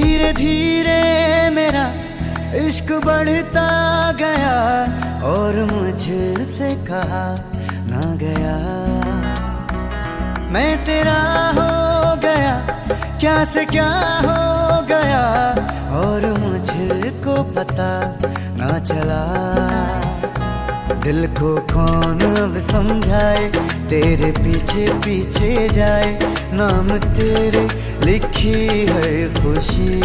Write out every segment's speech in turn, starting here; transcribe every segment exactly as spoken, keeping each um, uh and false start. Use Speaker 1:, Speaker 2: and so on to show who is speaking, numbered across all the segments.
Speaker 1: धीरे धीरे मेरा इश्क बढ़ता गया और मुझसे कहा ना गया। मैं तेरा हो गया, क्या से क्या हो गया और मुझको पता ना चला। दिल को कौन अब समझाए, तेरे पीछे पीछे जाए, नाम तेरे लिखी है खुशी।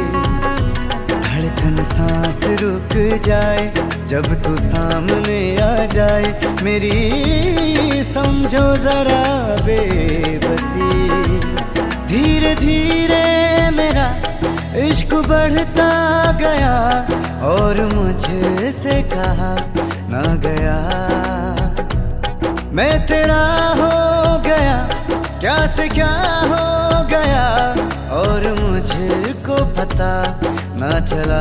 Speaker 1: धड़कन सांस रुक जाए जब तू सामने आ जाए, मेरी समझो जरा बेबसी। धीरे धीरे मेरा इश्क बढ़ता गया और मुझसे कहा ना गया। मैं तेरा हो गया, क्या से क्या हो गया और मुझको पता ना चला।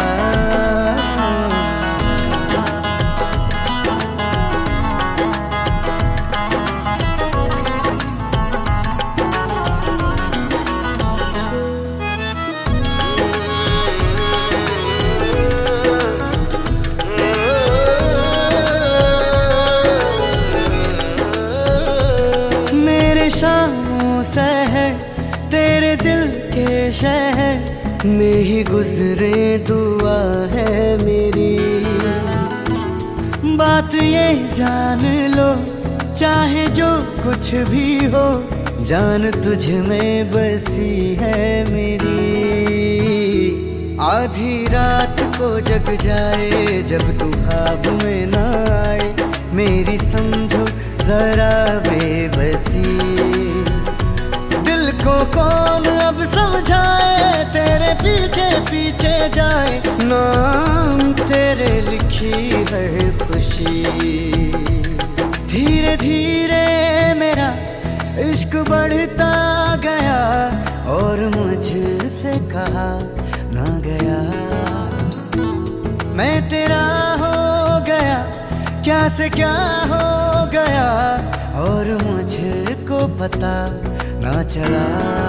Speaker 1: शामों सहर तेरे दिल के शहर में ही गुजरे दुआ है मेरी। बात ये जान लो, चाहे जो कुछ भी हो, जान तुझ में बसी है मेरी। आधी रात को जग जाए जब तू ख्वाब में ना आए, मेरी समझो जरा बेबसी। दिल को कौन अब समझाए, तेरे पीछे पीछे जाए, नाम तेरे लिखी है खुशी। धीरे धीरे मेरा इश्क बढ़ता गया और मुझसे कहा ना गया। मैं तेरा हो गया, क्या से क्या हो गया और मुझको पता ना चला।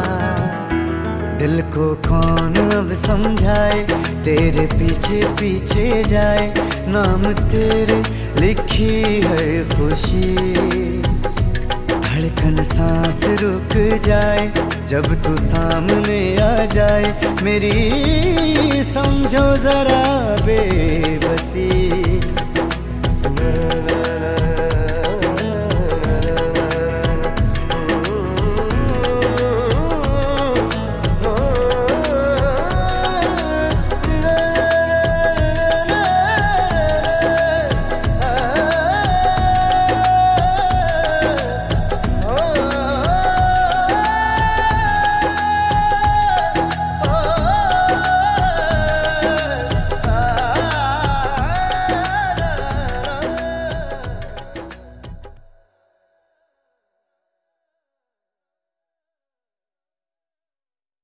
Speaker 1: दिल को कौन अब समझाए, तेरे पीछे पीछे जाए, नाम तेरे लिखी है खुशी। धड़कन सांस रुक जाए जब तू सामने आ जाए, मेरी समझो जरा बे